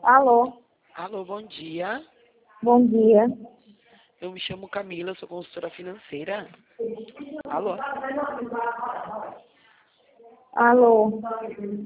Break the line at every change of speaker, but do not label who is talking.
Alô,
Alô, bom dia.
bom dia.
Eu me chamo Camila, sou consultora financeira. Alô?
Alô,